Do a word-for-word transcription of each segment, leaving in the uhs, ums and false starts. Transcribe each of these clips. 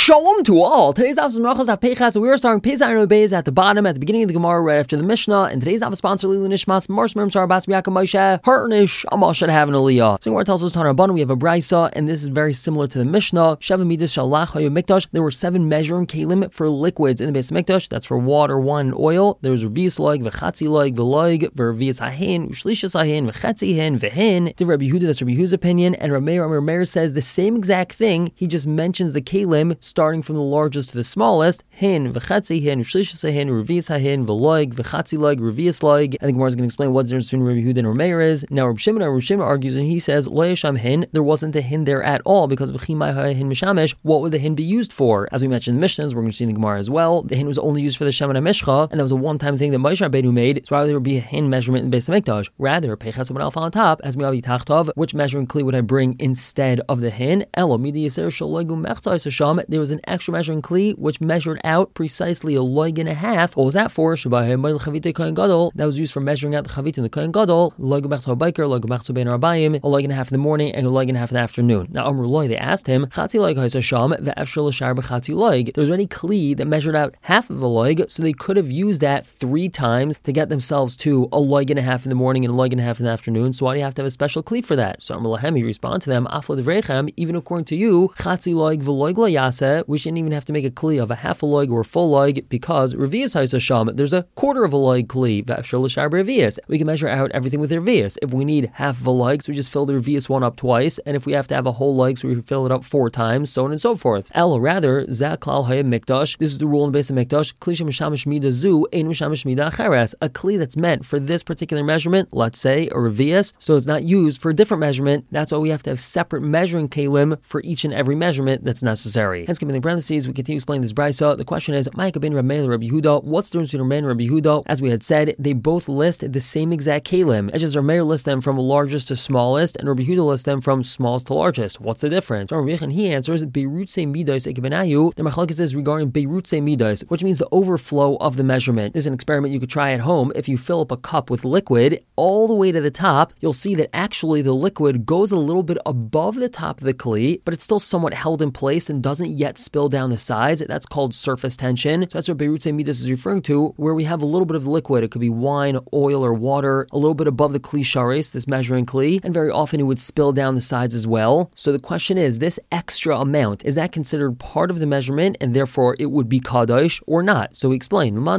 Shalom to all. Today's Avos Menachos Av Peichas. We are starting Pei Zayin Beis at the bottom, at the beginning of the Gemara, right after the Mishnah. And today's Avos sponsor Lili Nishmas Mars Mirim Sar Bas B'Yaakov Moshe Hartnish Amal should have an Aliyah. So Gemara tells us Tana Rabbanan we have a brisa, and this is very similar to the Mishnah. Sheva Midas Shalach Hayu Mikdash. There were seven measuring kelim for liquids in the Beis Mikdash. That's for water, wine, and oil. There was Revius Loig, V'Chatzi Loig, V'Loig, V'Revius Hahin, Ushlishas Hahin, V'Chatzi Hin, V'Hin. To Rabbi Yehuda, that's Rabbi Yehuda's opinion, and Rameir Rameir says the same exact thing. He just mentions the kelim starting from the largest to the smallest. Hin, v'chatzi hin, v'shlishas hin, revius hin, v'loig, v'chatzi loig, revius loig. And the Gemara is going to explain what the difference between Rabbi Yehuda and Rameir is. Now Rabbi Shimon, Rabbi Shimon argues, and he says, lo yesham hin, there wasn't a hin there at all, because of chimai hin mishamesh. What would the hin be used for? As we mentioned in the Mishnahs, we're going to see in the Gemara as well, the hin was only used for the Shemen HaMishcha, and that was a one-time thing that Moshe Rabbeinu made, so why would there be a hin measurement in the Beis HaMikdash? Rather, peichas u'man alpha on top, as mi'avi tachtov, which measuring kli would I bring instead of the hin? Elo, midi yisir shaloigu mechta yisasham, there was an extra measuring kli which measured out precisely a loig and a half. What was that for? That was used for measuring out the chavit in the kohen gadol. Loig umechto biker, loig umechto bein arbayim, a loig and a half in the morning and a loig and a half in the afternoon. Now Amru Loi, they asked him, Chatzi loig ha'isasham ve'efshel l'shar b'chatzi loig. There was already kli that measured out half of a loig, so they could have used that three times to get themselves to a loig and a half in the morning and a loig and a half in the afternoon. So why do you have to have a special kli for that? So Amru Lahem, he responded to them, Aflo devrechem, even according to you, Chatzi loig v'loig lo yaseh, we shouldn't even have to make a kli of a half a loig or a full loig, because revius ha'isasham, there's a quarter of a loig kli, ve'efshel l'shar b'revius. We can measure out everything with revius. If we need half of a loig, so we just fill the revius one up twice, and if we have to have a whole loig, so we fill it up four times, so on and so forth. El, rather, zeh klal hayim mikdash, this is the rule in the Beis HaMikdash, kli shemishamish mida zu, ein mishamish mida acheres, a kli that's meant for this particular measurement, let's say a revius, so it's not used for a different measurement. That's why we have to have separate measuring kelim for each and every measurement that's necessary. Hence, given the parentheses, we continue explaining this brisa. The question is, Ma'ika ben Rameir Rabbi Yehuda, what's the difference between Rameir and Rabbi Yehuda? As we had said, they both list the same exact kelim. It's just Rameir lists them from largest to smallest, and Rabbi Yehuda lists them from smallest to largest. What's the difference? Rabbi Yechon, he answers, Beirutze midos ekivenayu. The machlokes is regarding Beirutze midos, which means the overflow of the measurement. This is an experiment you could try at home. If you fill up a cup with liquid all the way to the top, you'll see that actually the liquid goes a little bit above the top of the kli, but it's still somewhat held in place and doesn't yet spill down the sides. That's called surface tension. So that's what Beirutze midos is referring to, where we have a little bit of liquid. It could be wine, oil, or water, a little bit above the kli sharis, this measuring kli, and very often it would spill down the sides as well. So the question is, this extra amount, is that considered part of the measurement, and therefore it would be kadosh or not? So we explain, according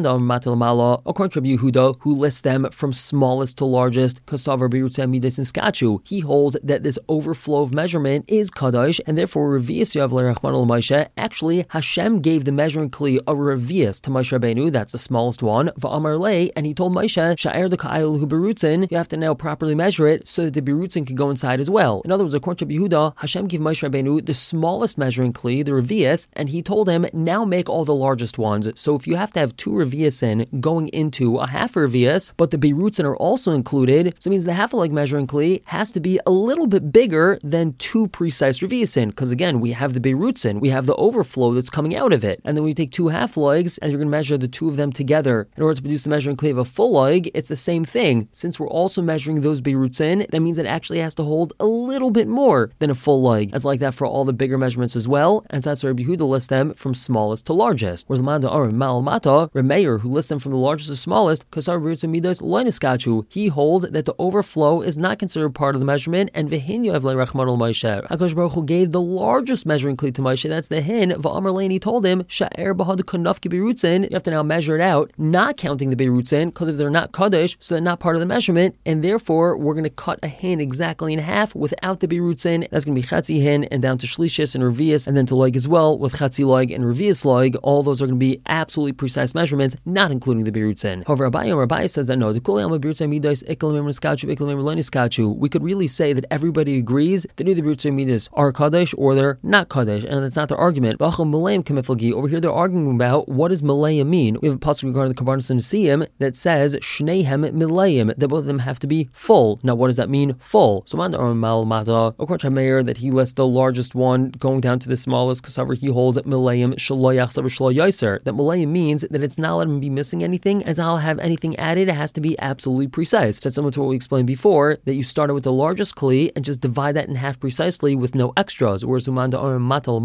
to Rabbi Yehuda, who lists them from smallest to largest, kasavar Beirutze midos and skachu, he holds that this overflow of measurement is kadosh, and therefore revius yav l'rachman l'Moshe. Actually, Hashem gave the measuring kli a revius to Moshe Rabbeinu, that's the smallest one, va'amar lei, and he told Moshe, sha'er the ka'ayel hu berutzin, you have to now properly measure it so that the berutzin can go inside as well. In other words, according to Yehuda, Hashem gave Moshe Rabbeinu the smallest measuring kli, the revius, and he told him, now make all the largest ones. So if you have to have two reviusin going into a half revius, but the berutzin are also included, so it means the half a leg measuring kli has to be a little bit bigger than two precise reviusin, because again, we have the berutzin, we have the overflow that's coming out of it, and then we take two half legs, and you're going to measure the two of them together in order to produce the measuring kli of a full leg. It's the same thing. Since we're also measuring those berutzin, that means it actually has to hold a little bit more than a full leg. It's like that for all the bigger measurements as well, and so that's why Rabbi Yehuda lists them from smallest to largest. Whereas Manda or Malmata, Rameir, who lists them from the largest to smallest, Kasar berutzin midos loiniskachu, he holds that the overflow is not considered part of the measurement, and v'hin yov le'rachman l'Moshe. HaKadosh Baruch Hu gave the largest measuring kli to Moshe, that's the hin, v'amar lei, and he told him, sha'er b'had kanafki berutzin, you have to now measure it out, not counting the berutzin, because if they're not kadosh, so they're not part of the measurement, and therefore we're going to cut a hin exactly in half without the berutzin. That's going to be chatzi hin, and down to shlishis and revius, and then to loig as well with chatzi loig and revius loig. All those are going to be absolutely precise measurements, not including the berutzin. However, Abaye Abaye says that no, the kuli alma berutzin midos iklamim niskachu iklamim lo niskachu. We could really say that everybody agrees that either berutzin midos are kadosh or they're not kadosh, and that's not their argument. Over here, they're arguing about what does malaya mean. We have a pasuk regarding the Karbanos and Nesiyim that says shnehem milayim, that both of them have to be full. Now, what does that mean, full? So, according to Meir, that he lists the largest one going down to the smallest, because he holds milayim shaloyach savar shaloyaiser. That malayim means that it's not allowed to be missing anything, and it's not allowed to have anything added. It has to be absolutely precise. So that's similar to what we explained before, that you started with the largest kli and just divide that in half precisely with no extras. Whereas umanda or matal mala,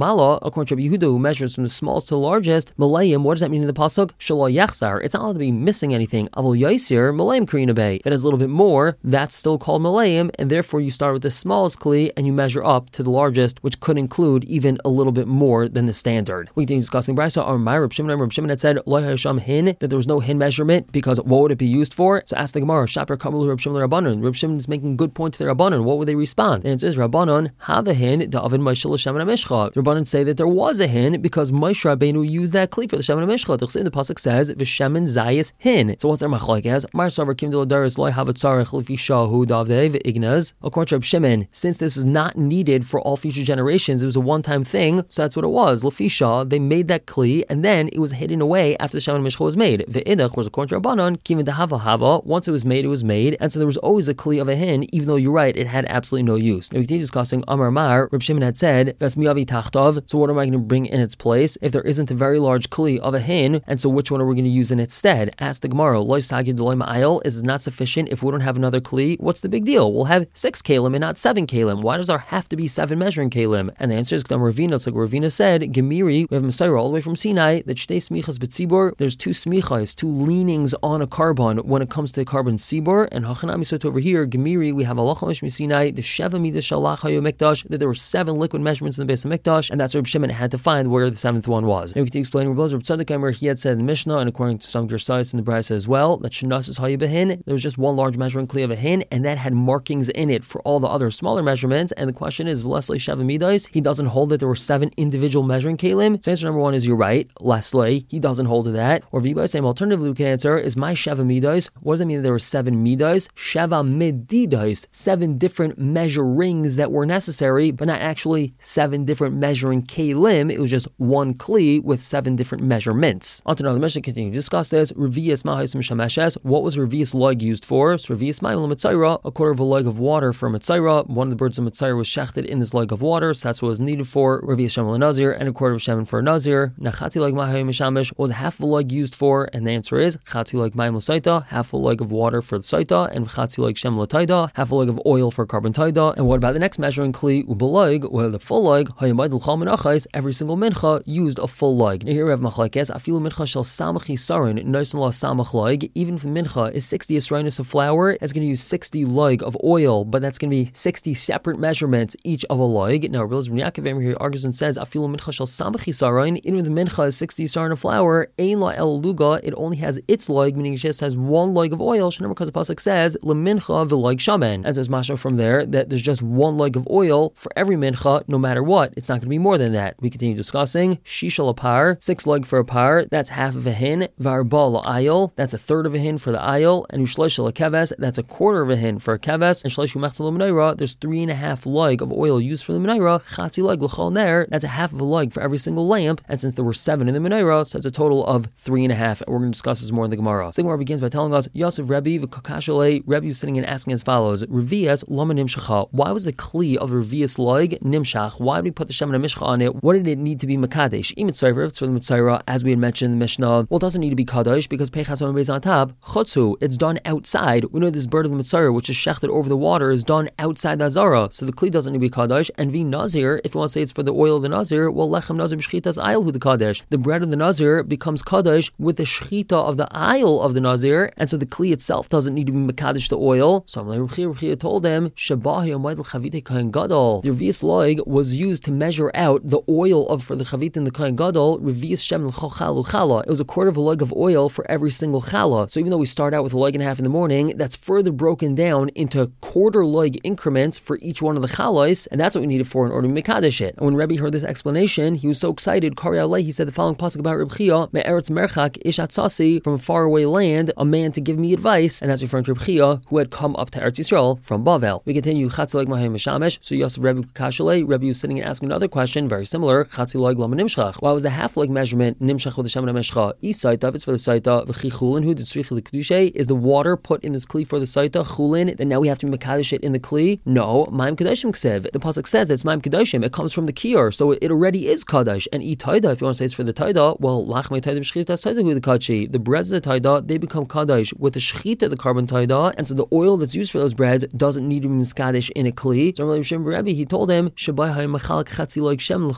According to Rabbi Yehuda, who measures from the smallest to the largest, Malayim, what does that mean in the pasuk? Shelo yachzar. It's not allowed to be missing anything. Avol yaisir, Malayim karina bay. If it has a little bit more, that's still called Malayim, and therefore you start with the smallest kli and you measure up to the largest, which could include even a little bit more than the standard. We continue discussing Brisa. Our Reb Shimon, Reb Shimon had said Lo hayasham hin, that there was no hin measurement, because what would it be used for? So ask the Gemara, Shaper Kamalu Reb Shimon Rabbanon. Reb Shimon is making good point to the Rabbanon. What would they respond? The answer is Rabbanon have a hin da'avin Moshe l'Shem HaMishcha. The Rabbanon say that there was a hin because Moshe Rabbeinu used that kli for the Shem HaMishcha. The pasuk says v'shemen zayis hin. So what's their machlokes? Mar Savar Kim Diladaris Lo Havat Tzarech Lifi Shahu Davdei Ignaz. According to Reb Shimon, since this is not needed for all future generations, it was a one-time thing, so that's what it was. Lefisha, they made that kli, and then it was hidden away after the Shem HaMishcha was made. The idach was according to Rabbanon, Kivin Dehava Hava. Once it was made, it was made, and so there was always a kli of a hin, even though you're right, it had absolutely no use. Now we continue discussing Amar Mar. Reb Shimon had said, Ves miyavi tachtov. So what am I going to bring in its place if there isn't a very large kli of a hin? And so which one are we going to use in its stead? Ask the Gemara. Loy sagid loy ma'ayil. Is it not sufficient if we don't have another kli? What's the big deal? We'll have six kalim and not seven kalim. Why does there have to be seven measuring kalim? And the answer is Gdam Ravina. It's like Ravina said, Gemiri, we have Messiah all the way from Sinai, that shtei smichas betzibur, there's two smichas, two leanings on a carbon when it comes to carbon sibur, and Hachanami so over here, Gemiri, we have Allah Mish Sinai, the Sheva Midah Shalach Hayo Mikdash, that there were seven liquid measurements in the base of Mikdash, and that's where Reb Shimon had to find where the seventh one was. And we can explain Reb Tzaddik, where he had said in the Mishnah, and according to some Gersais in the Brisa as well, that Shanasis Hayo Behin, there was just one large measuring kli of a hin, and that had markings in it for all the other smaller measurements. And the question is, V'lesle Sheva Midas, he doesn't hold that there were seven individual measuring kalim. So answer number one is you're right. Leslie, he doesn't hold to that. Or Viba, same alternatively, we can answer is my Sheva Midas. What does that mean that there were seven Midas? Sheva Medidas, seven different measurings that were necessary, but not actually seven different measuring kalim. It was just one kli with seven different measurements. On to another Mishnah, continue to discuss this. Revius Mahaisim Shameshes. What was Revius log used for? So Revius Ma'im L'Mitzaira, a quarter of a leg of water for Mitzaira. One of the birds of Mitzaira was shechted in this leg of water, so that's what was needed for Revius Shem L'Nazir, and a quarter of Shemin for a Nazir. Nachati leg Mahayim Mishamesh. What was half of a leg used for? And the answer is Chati leg Ma'im L'Saita, half a leg of water for the Saita, and Chati leg Shem L'Taida, half a leg of oil for carbon Taida. And what about the next measuring kli? Ubaleg, where the full leg, Hayamayid L'Chal Menachais, every single mincha used a full leg. Now here we have Machlekes, Afilu Mincha Shel Samach Yisarin, Noisen La Samach leg. Even if mincha is sixty Yisrainus of flour, it's going to use sixty leg of oil, but that's going to be sixty separate measurements each of a leg. Now, Rabbi Yaakov here argues and says, Afilu Mincha Shel Samach Yisarin, even if the mincha is sixty Yisarin of flour, Ein La El Luga, it only has its leg, meaning it just has one leg of oil. Shanam, because the pasuk says, Le Mincha V'Leg Shamen. And so it's mashma from there that there's just one leg of oil for every mincha, no matter what. It's not going to be more than that. We continue discussing Shishal a par, six leg for a par, that's half of a hin. Varba la'ayil, that's a third of a hin for the ayil. And Ushleishal a keves, that's a quarter of a hin for a keves. And Shleishu mechzel l'menorah, there's three and a half leg of oil used for the menorah. Chatzi leg l'chol ner, that's a half of a leg for every single lamp. And since there were seven in the menorah, so it's a total of three and a half. And we're going to discuss this more in the Gemara. So the Gemara begins by telling us, Yosef Rebbe v'kakashale, Rebbe was sitting and asking as follows, Revias lama nimshacha, why was the kli of Revias leg nimshach? Why did we put the Shemin HaMishcha on it? What did it need to be makadesh? Even tzayver, it's for the Mitzaira, as we had mentioned in the Mishnah. Well, it doesn't need to be kadosh because peichas on on top, chutzu, it's done outside. We know this bird of the Mitzaira, which is shechted over the water, is done outside the Azara. So the kli doesn't need to be kadosh. And vi nazir, if you want to say it's for the oil of the nazir, well, lechem nazir b'shchitas ayil hu the kadosh. The bread of the nazir becomes kadosh with the shchita of the ayil of the nazir, and so the kli itself doesn't need to be makadesh the oil. So Ruchia told them, Shabahi Amayl Chavite Kain Gadol. The Revius Loig was used to measure out the oil of for the Chavit and the Kain Gadol. Revius Shem L'Chochalu Chala. It was a quarter of a leg of oil for every single chala. So even though we start out with a leg and a half in the morning, that's further broken down into quarter leg increments for each one of the chalais, and that's what we needed for in order to mekadesh it. And when Rebbe heard this explanation, he was so excited. Kari Alei, he said the following pasuk about Reb Chia: Me'eretz Merchak Ishat Sasi, from a faraway land, a man to give me advice, and that's referring to Reb Chia, who had come up to Eretz Yisrael from Bavel. We continue Chatzileg Mahayim Mishamesh. So Yosef Rebbe Kashalei, Rebbe was sitting and asking another question, very similar. Chatzileg Lama Nimshach. Why was the half leg measurement Nimshach with the Shemin HaMishcha? Isaita, it's for the Saita. V'chichulin, who did Tzrichi L'Kedushay? Is the water put in this kli for the Saita Chulin? Then now we have to mekadesh it in the kli? No, Maim Kedoshim Ksev. The pasuk says it's Maim Kedoshim. It comes from the Kior, so it already is Kadosh. And E Taida, if you want to say it's for the Taida, well, Lachmei Taida B'Shchita Taida Hu the Kachi. The breads of the Taida, they become Kadosh with the Shchita, the carbon Taida, and so the oil that's used for those breads doesn't need to be miskadish in a kli. So Rebbe, he told him, Shabai Mechalak Chatzi Loig Shem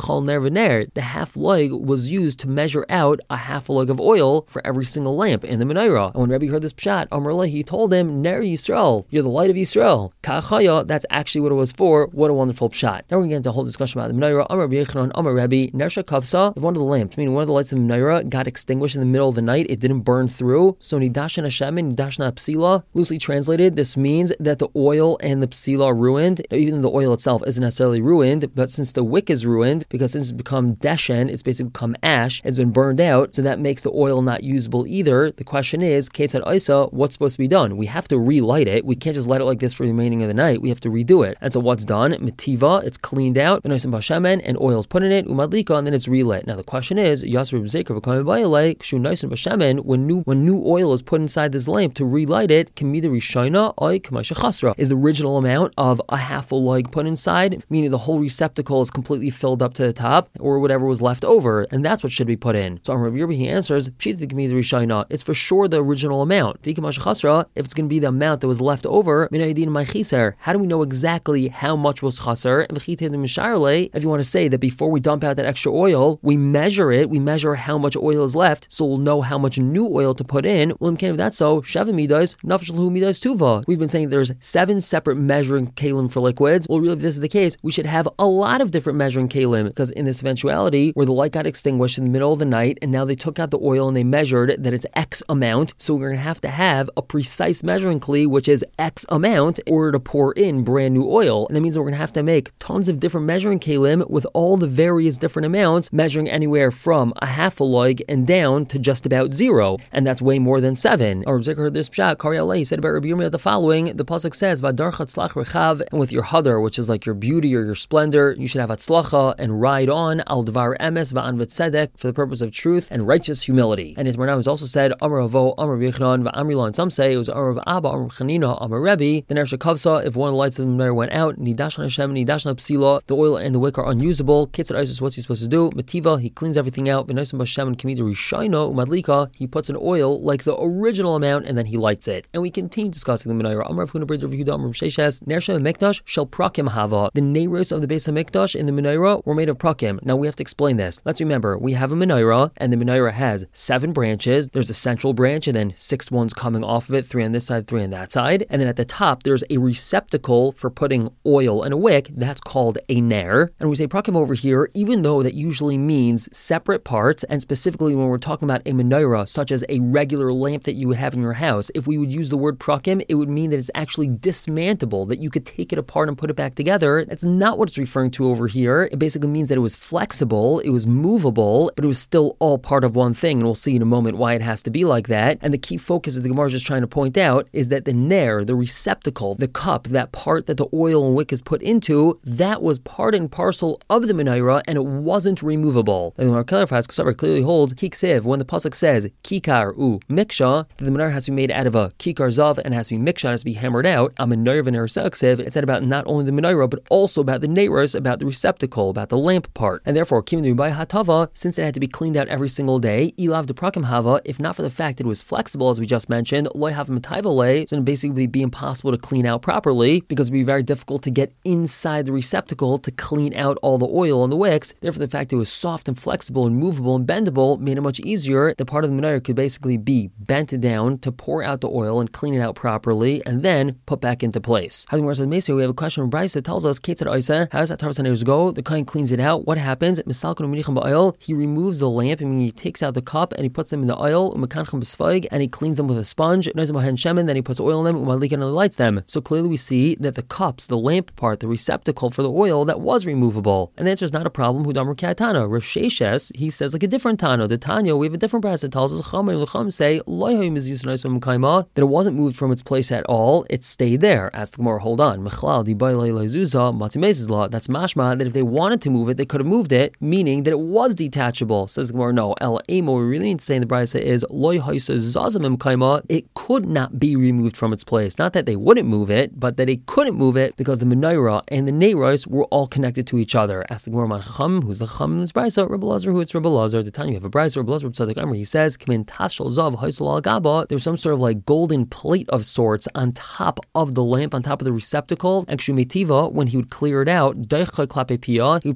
l'chol ner v'ner. The half log was used to measure out a half a log of oil for every single lamp in the menorah. And when Rebbe heard this pshat, Amar Leh, he told him, Ner Yisrael, you're the light of Yisrael. Ka'achaya, that's actually what it was for. What a wonderful pshat. Now we're going to get into a whole discussion about the menorah. Amar Rabbi Yechanan, Amar Rebbe, Ner Shekavsa, if one of the lamps, meaning one of the lights of the menorah, got extinguished in the middle of the night, it didn't burn through, so Nidashan Hashem and Nidashna Psila, loosely translated, this means that the oil and the psila are ruined. Now, even though the oil itself isn't necessarily ruined, but since the wick is ruined, because since it's become deshen, it's basically become ash, it's been burned out, so that makes the oil not usable either. The question is, Ketzad Isa, what's supposed to be done? We have to relight it. We can't just let it like this for the remaining of the night. We have to redo it. And so what's done? Metiva, it's cleaned out, and oil is put in it, umadlika, and then it's relit. Now the question is, when new when new oil is put inside this lamp to relight it, is the original amount of a half a log put inside, meaning the whole receptacle is completely filled up to the top, or whatever was left over, and that's what should be put in. So Rabbi Yerbi, he answers, it's for sure the original amount. If it's going to be the amount that was left over, how do we know exactly how much was chaser? If you want to say that before we dump out that extra oil, we measure it, we measure how much oil is left, so we'll know how much new oil to put in. Well, if that's so, We've been saying there's seven separate measuring kalim for liquids. Well, really, if this is the case, we should have a lot of different measuring kalim, because in this eventuality where the light got extinguished in the middle of the night, and now they took out the oil and they measured that it's X amount, so we're going to have to have a precise measuring kli, which is X amount, in order to pour in brand new oil. And that means that we're going to have to make tons of different measuring kalim with all the various different amounts, measuring anywhere from a half a log and down to just about zero. And that's way more than seven. Or Rebbe heard this pshat, Kari he said about Rabbi Yirmiyah the following, the pasuk says, Vadar chatzlach rechav, and with your hadar, which is like your beauty or your splendor, you should have atzlacha and ride on al dvar emes va'an v'tzedek, for the purpose of truth and righteous humility. And it was also said, Amar Avo, Amar Yechanan, va'amrila, and some say it was Amar Abba, Amar Chanina, Amar Rebbe, the ner shekavsa, if one of the lights of the menorah went out, nidashna Hashem, nidashna psila, the oil and the wick are unusable. Kitzur Isis, what's he supposed to do? Metiva, he cleans everything out. V'nosim b'Hashem and kamidah rishayna umadlika, he puts an oil like the original amount and then he lights it. And we continue discussing the menorah. Amar Avhuna B'Rav Yehuda Amar Sheshes, Nersha Mikdash shel prakim hava. The neiros of the base of Mikdash in the menorah were made of prakim. Now we have to explain this. Let's remember, we have a menorah, and the menorah has seven branches. There's a central branch, and then six ones coming off of it, three on this side, three on that side. And then at the top, there's a receptacle for putting oil and a wick. That's called a ner. And we say prakim over here, even though that usually means separate parts, and specifically when we're talking about a menorah, such as a regular lamp that you would have in your house, if we would use the word prakim, it would mean that it's actually dismantleable, that you could take it apart and put it back together. That's not what it's referring to over here. It basically means that it was flexible, it was movable, but it was still all part of one thing, and we'll see in a moment why it has to be like that. And the key focus that the Gemara is just trying to point out is that the ner, the receptacle, the cup, that part that the oil and wick is put into, that was part and parcel of the menorah, and it wasn't removable. The Gemara clarifies, because clearly holds, kiksiv, when the pasuk says kikar u miksha, that the menorah has to be made out of a kikar zav and has to be miksha, has to be hammered out. A menorah v'ner it said about not only the menorah, but also about the neiros, about the receptacle, about the lamp part. And therefore, kim by hatava, since it had to be cleaned out every single day, ilav de prakim hava, if not for the fact that it was flexible, as we just mentioned, loy have matayvale, so it would basically be impossible to clean out properly, because it would be very difficult to get inside the receptacle to clean out all the oil and the wicks. Therefore, the fact that it was soft and flexible and movable and bendable made it much easier. The part of the menorah could basically be bent down to pour out the oil and clean it out properly, and then put back into place. We have a question from Bryce that tells us, how does that Tarvas HaNeiros go? The kohen cleans it out. What happens? He removes the lamp, I mean, he takes out the cup and he puts them in the oil, and he cleans them with a sponge. Then he puts oil in them, and he lights them. So clearly we see that the cups, the lamp part, the receptacle for the oil, that was removable. And the answer is not a problem. Hudamar Katana. Rav Sheshes, he says like a different Tana. The Tanya, we have a different brass that tells us say that it wasn't moved from its place at all. It stayed there. Ask the Gemara, hold on. That's mashma that if they wanted to move it, they could have moved it, meaning that it was detachable. Says the Gemara, no. El Amo, we really need to say in the Brisa is it could not be removed from its place. Not that they wouldn't move it, but that they couldn't move it because the menorah and the neiros were all connected to each other. Ask the Gemara, man Chum, who's the Chum in this Brisa? Rebbe Lazar, who it's Rebbe Lazar. The time you have a Brisa, Rebbe Lazar, Tzaddik Amr, he says, there's some sort of like golden plate of sorts on top of the lamp, on top of the receptacle. Actually, Metiva, when he would clear it out, he would put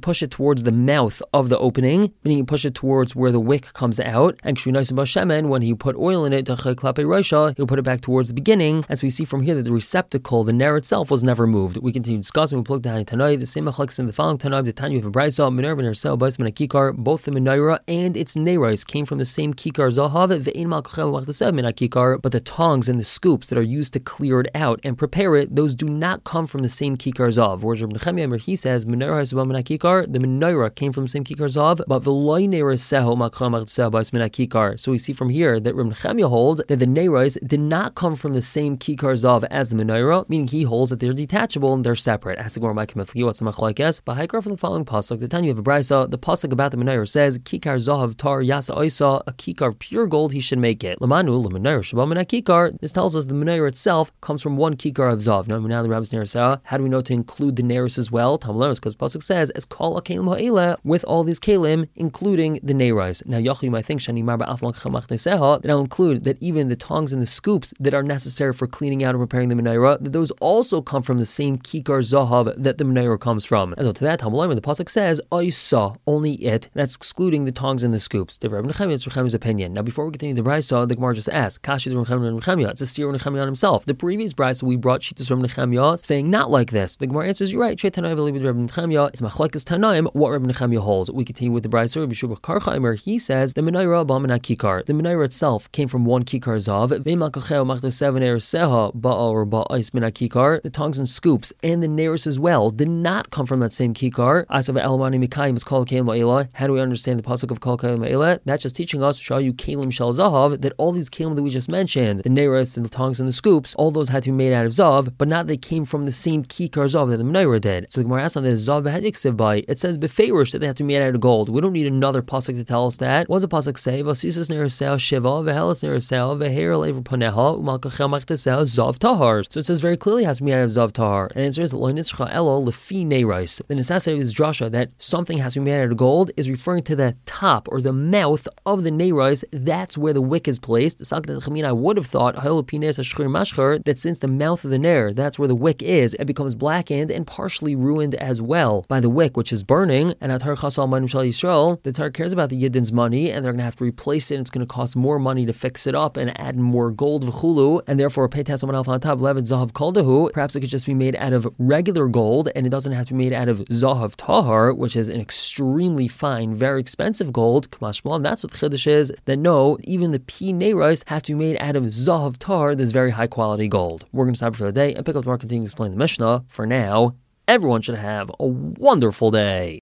push it towards the mouth of the opening, meaning you push it towards where the wick comes out. And when you put oil in it, you'll put it back towards the beginning. As we see from here that the receptacle, the nair itself, was never moved. We continue discussing. We plug down Tanai, the same machlokes in the following Tanai, the Tanya of a Brisa, Minerva and Ersel, Bais Min Kikar, both the menorah and its neiros came from the same Kikar Zahav, Ve'in Malkachem Machtasev Min Kikar, but the tongs and the scoops that are used to clear it out and prepare it, those do not come from the same Kikar Zahav. Whereas Reb Nechemia, where he says, Menorah Hasabah Min Kikar, the menorah came from the same Kikar Zahav, but Ve'loi Neiros Seho Malkachem Machtasev Bais Min Kikar. So we see from here that Reb Nechemia holds that the neiros did not come from the same Kikar Zahav as the menorah, meaning he holds that they're detachable and they're separate. As the Gemara might come with what's the machlokes? But Haikar from the following pasuk, the Tanya of a Brisa, the pasuk about the menorah says, Kikar Zahav Tar Yasa Oisa, a kikar of pure gold he should make it. Lamanu Lemenorah Shabbat Min Kikar. This tells us the menorah itself comes from one kikar of Zahav. Now, now the rabbis Nerisah, how do we know to include the neiros as well? Talmud because the pasuk says, as kol kalim ha'ela, with all these kalim, including the neiros. Now, Yachim, I think Shani Marba Afmak Chamach Neseha, that I'll include that even the tongs and the scoops that are necessary for cleaning out and preparing the menorah, that those also come from the same kikar Zahav that the menorah comes from. As well to that, Talmud when the pasuk says, I saw only it, that's excluding the tongs and the scoops. The Rebbe Nechemia, it's Nechemia's opinion. Now, before we continue the brisa, the Gemara just asked, Kashi Rebbe Nechemia, it's a steer of Nechemia on himself. The previous brisa we brought Shitas Rebbe Nechemia saying not like this. The Gemara answers, you're right. Trei Tanai believe with Rebbe Nechemia. It's machlekes Tanaim what Rebbe Nechemia holds. We continue with the brisa. Rebbe Shubach Karchaimer, he says the menorah ba'amina kikar. The menorah itself came from one kikar zav. Ve'makacheu machta seven ereseha ba'al or ba'ais mina kikar. The tongs and scoops and the neiros as well did not come from that same kikar. Asav elmani mikayim is called kalim ma'ila. How do we understand the pasuk of kol kalim ma'ila? That's just teaching us shayu kalim shel zahav, that all these kalim that we just mentioned, the neiros and the tongs and the scoops, all those had to be made out of zav, but not they came from the same kikar zav that the menorah did. So the Gemara asks on this zav b'hediksiv by, it says beferish that they have to be made out of gold. We don't need another pasuk to tell us that. What does the pasuk say? Vasisas neirasel shiva v'helas neirasel v'heir lever paneha u'malkachem machtasel zav tahar. So it says very clearly it has to be made out of zav tahar. And the answer is lo nitzcha elo lefi neiros. The necessity of this drasha that something has to be made out of gold is referring to the top or the mouth of the neiros. That's where the wick is placed. I would have thought that since the mouth of the nair, that's where the wick is, it becomes blackened and partially ruined as well by the wick, which is burning. And at Har Chasal Manim Shal Yisrael, the Tar cares about the Yidden's money, and they're going to have to replace it. And it's going to cost more money to fix it up and add more gold v'chulu, and therefore pay tax on top levet zahav kaldahu. Perhaps it could just be made out of regular gold, and it doesn't have to be made out of zahav tahar, which is an extremely fine, very expensive gold. And that's what the chiddush is. That no, even the P neiros have to be made out of zahav tahar, this very high quality gold. We're going to stop for the day and pick up tomorrow, continue to explain the Mishnah. For now, everyone should have a wonderful day.